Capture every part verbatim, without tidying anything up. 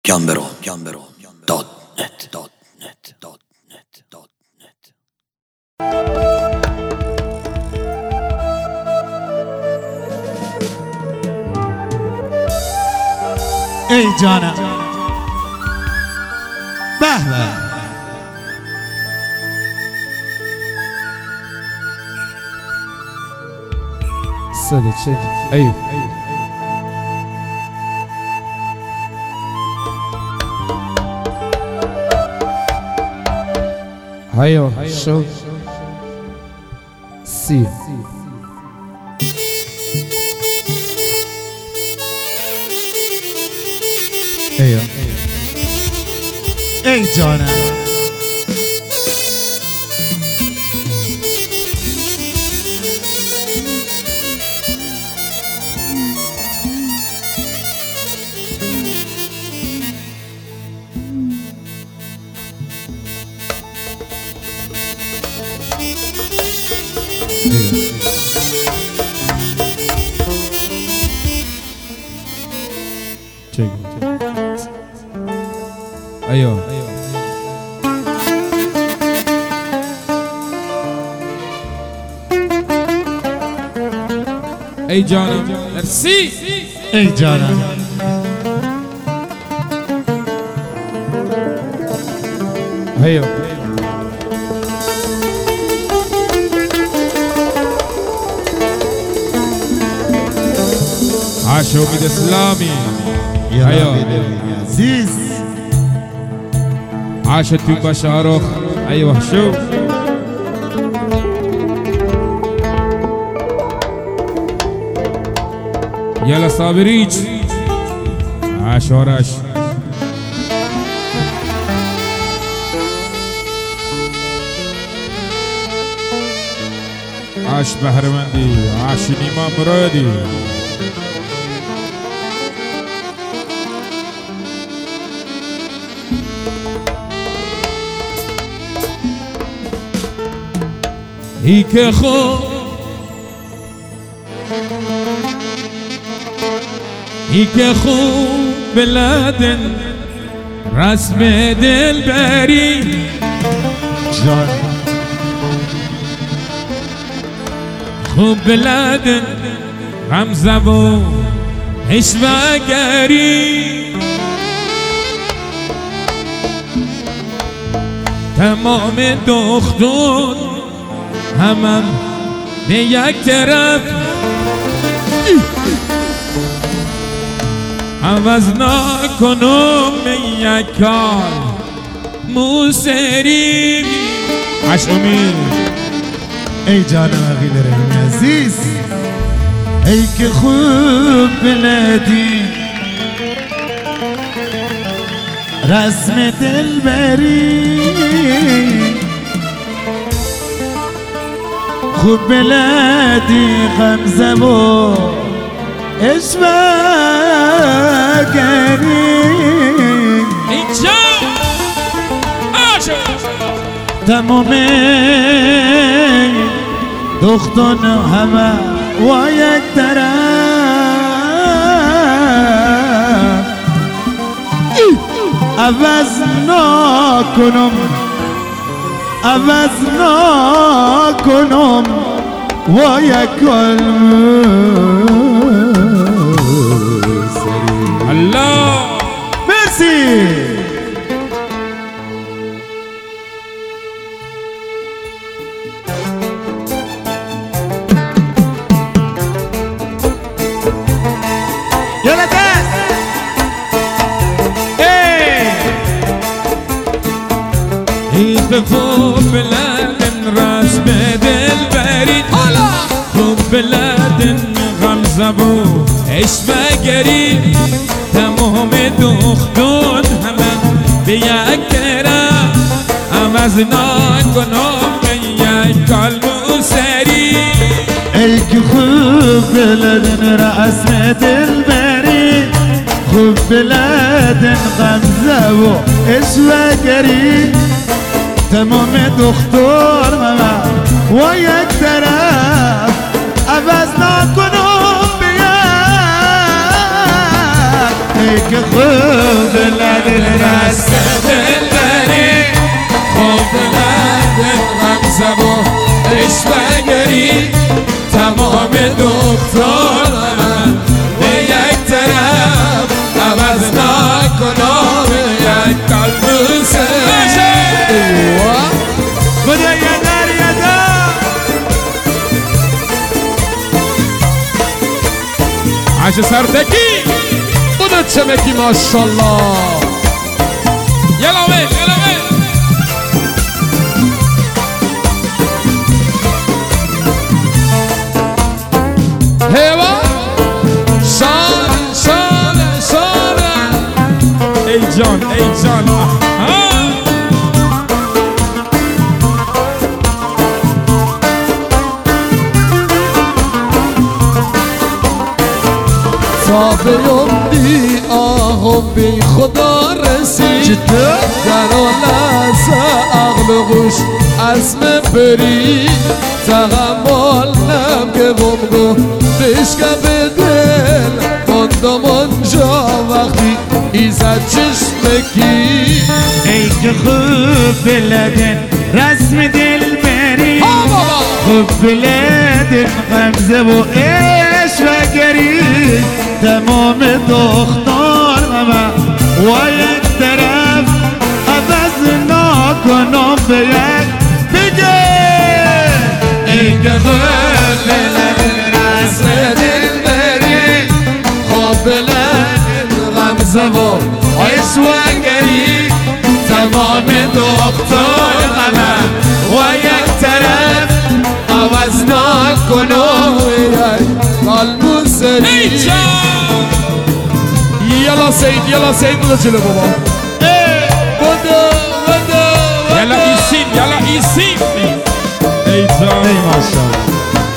گمبرو گمبرو دات نت دات نت دات نت دات نت. ای جانم به به صدق صدق ايوه ايوه شو سي ايوه ای جانم ايوه اي جانم مرسي ای جانم ايوه عاشوا بيد اسلامي ايوه عزيز عاشت توبا شاروخ ايوه شو يلا صابريج عاش وراش عاش بحرمندي عاش نيما مرادي هيك خو هيك خو بلاد رسم دلبری جان خوب بلاد غمزه و عشوه‌گری تمام دختون همم به یک طرف عوض نکنم یک کار موسری عشقمی ای جانم اقیل رحمی عزیز ای که خوب بلدی رسم دلبری خوب بلدی غمزه و عشوه‌گری اینجا عاشق تمام دختان همه و یک طرف عوض نکنم عوض نکنم و یک کلمه الله مرسی يلا داس ايه هيك خوب بلاد رسم دلبری خوب بلاد غمزه و عشوه‌گری تمام دختون همه به یک طرف عوض نکنم به یک کلمه سری ای که خوب بلدن رسم دلبری خوب بلدن غمزه و عشوه‌گری تمام دختر ماما و یک طرف عوض نکنم بیاد ای که خوب بلدن قلب سری بده یه در یه در عش سرتکی بده چمکی ماشالله یلا وی یلا وی هوا شان شان شان ای جان ای جان تا بیام بی آهم بی خدا رسید چطور؟ در آن لحظه عقل و گوش عزم بری تحمل نمگه بمگو بشکب دل ماندم آنجا وقتی ایزد چشمکی ای که خوب بلدن رسم دل بری ها بابا خوب بلدن غمزه و عشق و گری تمام دختار همه و یک طرف عوض نکنم به یک بگه ای که خوب بلدن رسم دل بری خواب بلند غمزه و عشق و گری تمام دختار همه و یک طرف عوض نکنم قلب و سری ای جان یلا سید یلا سید بده جلو بابا بده بده یلا ایسین یلا ایسین ای جان ای ماشاءالله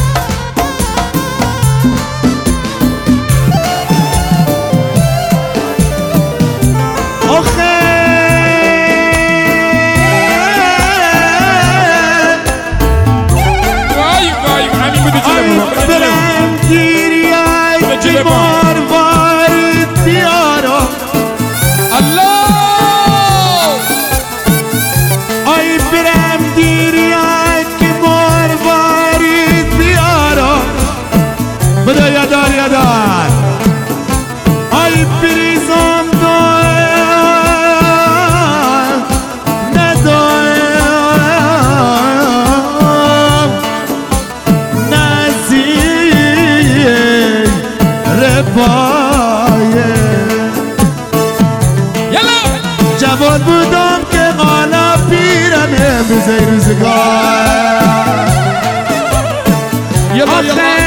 آخه وای وای همین بده جلو بابا بده جلو برم گیری ای بده جلو بابا. بیمار وارد بیارم الله آی برم گیری ای بیمار وارد بیارم بده یادار یادار آی بریزم دار ندارم نزیر رفایه یلا جوان بودم که حالا پیرم امروز ای روزگار یلا آخه یلا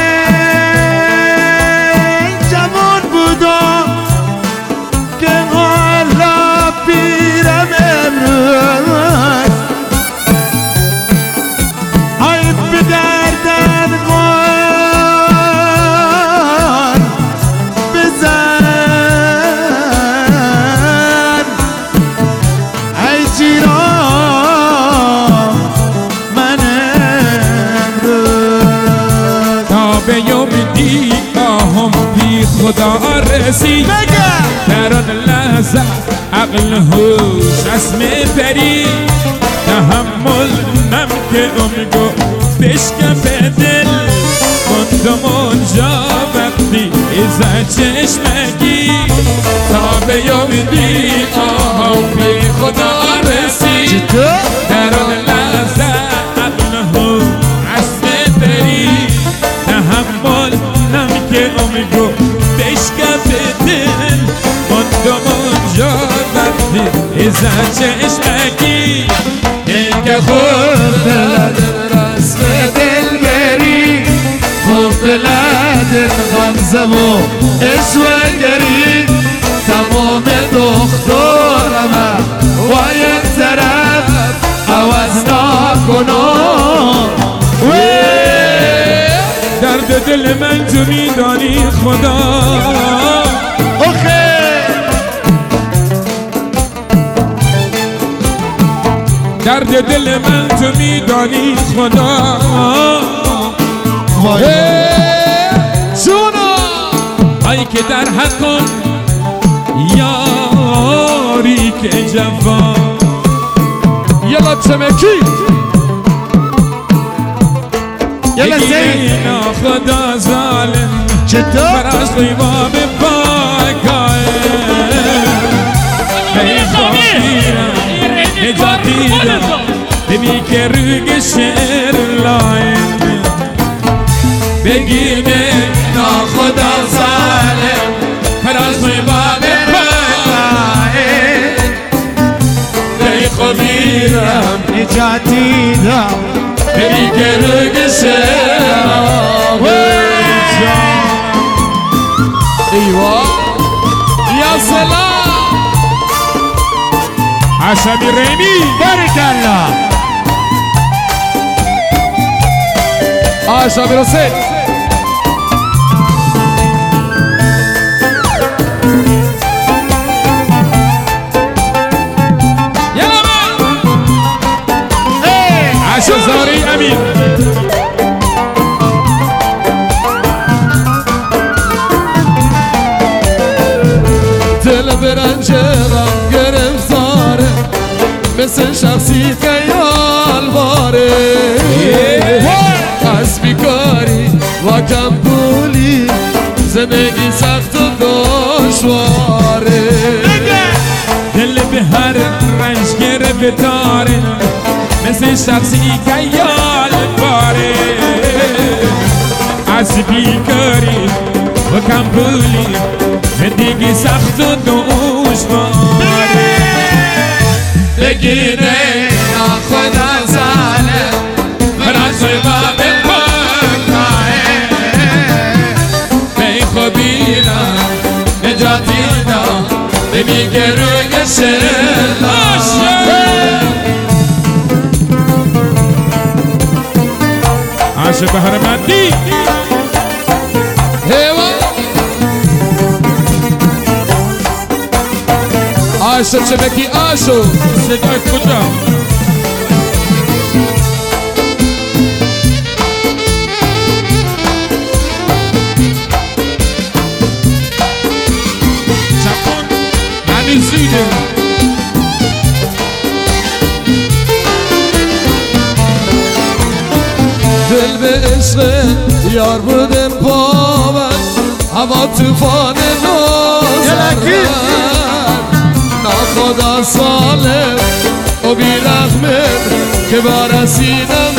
جوان بودم که حالا پیرم امروز آی به دردن غار بزن ای جیران من امروز تا به یوم دیگاهم بی خدا رسید در آن لحظه عقل هوش اسم پری تحمل نم که امگو بشکف دل ماندم آنجا وقتی ازا چشمگی تا به یوم دیگاهم بی خدا رسید در آن لحظه عقل هوش اسم پری تحمل نم که امگو بشکف دل ماندم آنجا وقتی ازا چشمگی که خوب بلدن رسم دل بری خوب بلدن غمزه و عشق و گری تمام دخترمه و یک طرف عوض نکنم درد دل من تو میدانی خدا آخه درد دل من تو میدانی خدا وای جونا ای که در حق کن یاری که جوان یلا چمکی یلا بگی سید خدا ظالم چطور؟ براش قیمام پاکای ای خواهی میکرگ شعر لایم بگینه ناخدا ظالم پراز باب پناه ای خبیرم نجاتی دام میکرگ شعر ایوا یا سلام عشبی ریمی بارک الله آشا برسه یلا من عشب زاری امین دل برنج غم گرفتاره مثل شخصی خیال باره از بیکاری و کم پولی زندگی سخت و دشواره دل به هر رنج گرفتاره مثل شخصی که یال باره از بیکاری و کم پولی زندگی سخت و دشواره بگیره ناخدا ظالم فراز باب پناه ای خبیرم نجاتی دام بمیگه روی شلال عاشق بهرمندی هیوا آشو چه بکی آشو صدای کجا چپون همین زوده دل به عشق یار بودم پاون هوا توفان نازرد ناخدا سالم و بیرحمت که بارسیدم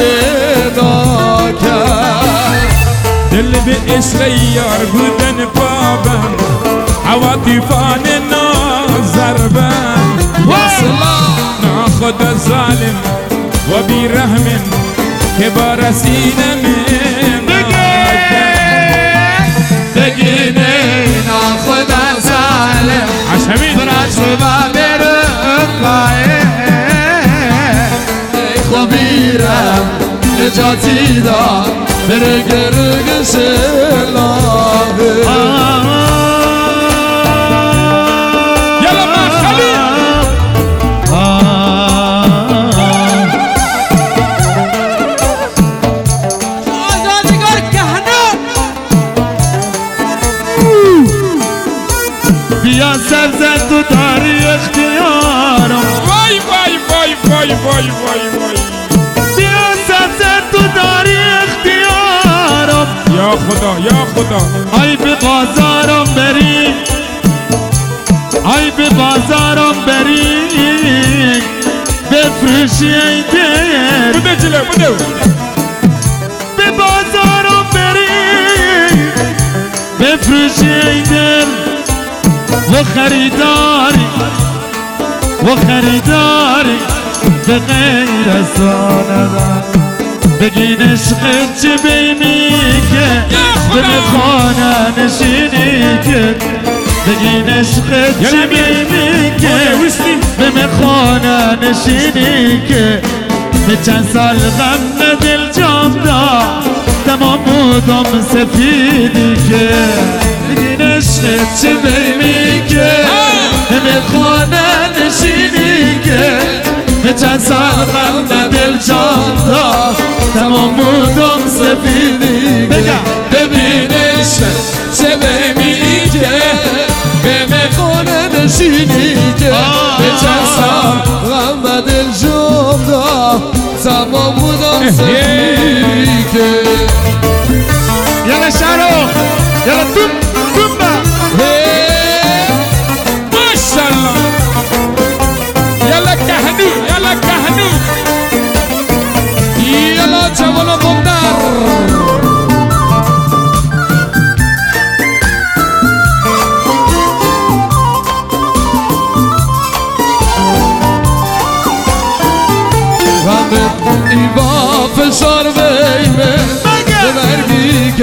ناکرد دل به عشق یار بودن بابم هوا دیفان نازربم ناخدا ظالم و بیرحمن که بارسیدم بگینه ناخدا ظالم عشبین برش و برقای ای خبیرم نجاتی دار بره گرگ شلاغه یلا من خلیل بیا سرزد تو داری اختیارم وای وای وای وای وای وای وای بیا سرزد تو داری اختیارم یا خدا یا خدا ای به بازارم بری ای به بازارم بری بفروشی ای دل بده جلو بده به بازارم بری بفروشی ای دل و خریداری و خریداری به غیر از تو ندارم بگین عشقت چه بیمی که به خانه نشینی که بگین عشقت چه بیمی که به خانه نشینی که به چند سال غم دل جام دار تمام بودم سفیدی که بگین عشقت چه بیمی که به خانه نشینی که به چند سال غم دل جام دار تمام بودم سفیدی ببینش چه بمی که به مخونه نشینی که به چند سال غم و دل جم دا تمام بودم سفیدی که یلا شارو یلا توم تومبا ماشاءالله یلا کهنو یلا کهنو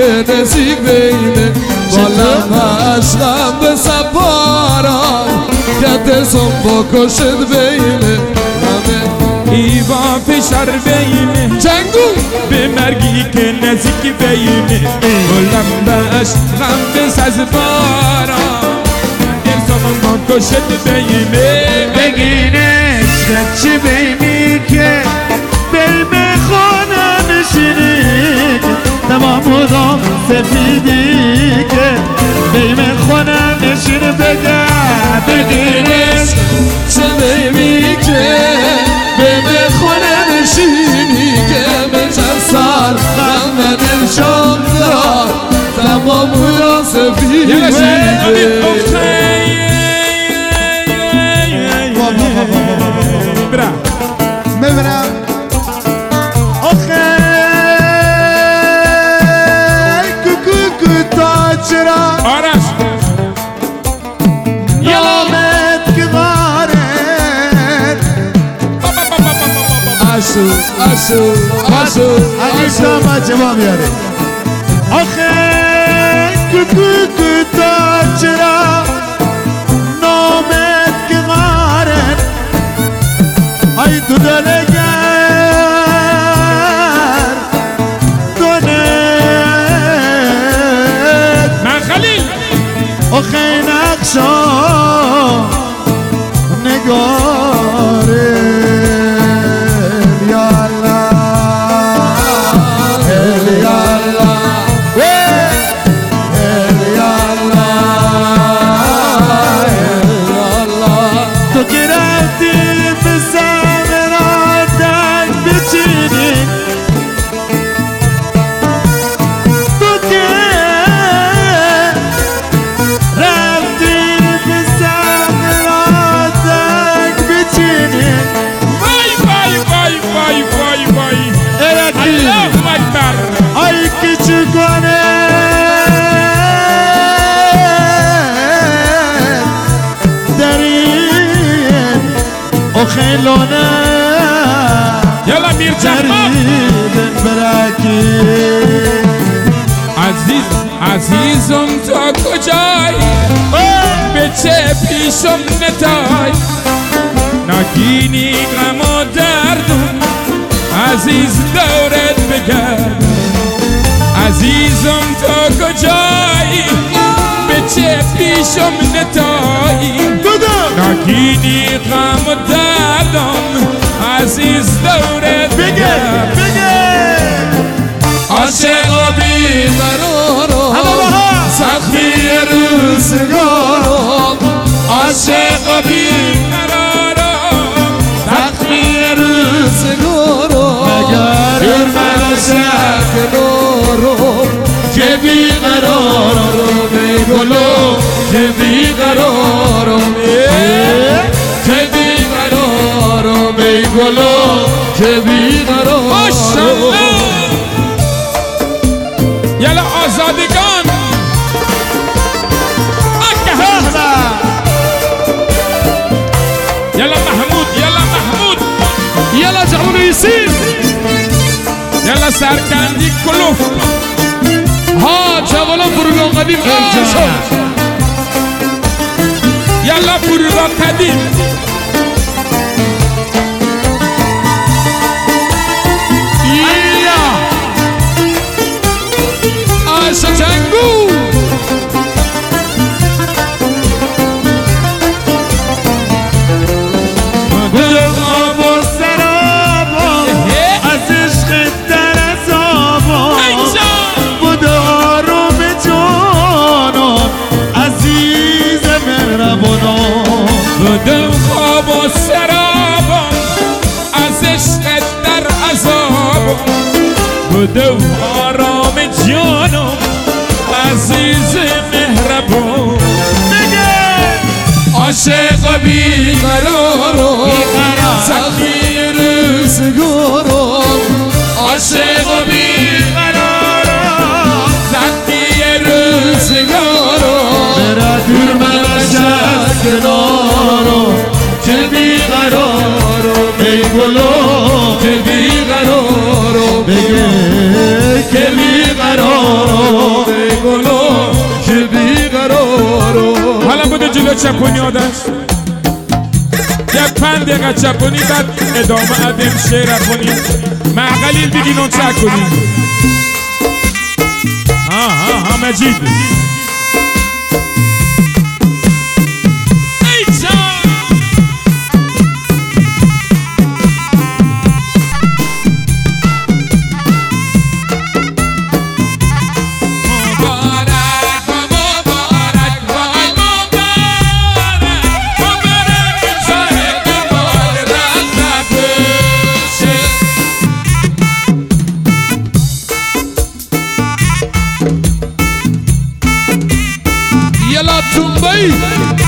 که نزدیک بیمه بالم عشقم به سپارم که دستم بکشد بیمه ایوا فشار بیمه جنگو به مرگی که نزدیک بیمه بلم باش غم بساز بارم ارسامم بکشد بیمه بگین عشقت چی بیمی که بیمه خانه نشینی تمام مدام سفیدی که بیمه خانه نشین بگه بگین عشقت چه بیمی که بیمه خانه نشینی که به چند سال غم دلشم دار تمام مدام سفیدی برا میبرم آخه کوکو تاجرا آرش یامت که غارت عشو عشو عشو عشو ما جواب یاره آخه کوکو تاجرا نامت که غارت ای تو دلگر دونت من خلیل آخه نقشا نگاره یا الله یا الله یا الله تو که رفتی به سمراتک بچینی تو که رفتی به سمراتک بچینی وای وای وای وای وای وای ارکی الله اکبر ای کچی کنه درین او خیلونه یلا میر جهمات دریدن براکی عزیز عزیزم تا کجایی به چه پیشم نتای نگینی غم و دردم عزیز دورت بگرد عزیزم تا کجایی به چه پیشم نتایی نگینی غم و دردم عزیز دورت بگرد عاشق و بیقرارم سختی روزگارم عاشق و بیقرارم سختی روزگارم مگر من شکنارم که بیقرارم ای گلو که بیقرارم که بیقرارم ای گلو که بیقرارم ماشاءالله یلا آزادگان یلا محمود یلا محمود یلا جهون یسین یلا سرکندی کلوف ها جوالا فرودگاه قدیم اینجا یلا فرودگاه قدیم یا آشا جنگو آب و سرابا از عشق در عذابا بود آروم جانم عزیز مهربانم بدم خواب و سرابم از عشق در عذابم بدم آرام جانم عزیز مهربان عاشق بیقرارم سختی روزگارم عاشق بیقرارم سختی روزگارم برا دور من بشد کنارم که بیقرارم ای گلو که بیقرارم بگه که بیقرارم حالا چپونی آدش یه پنج دقیقه چپونی بعد ادامه ادم شعر خونی معقلیل بگی نون چک کنی ها ها ها مجید Tumbai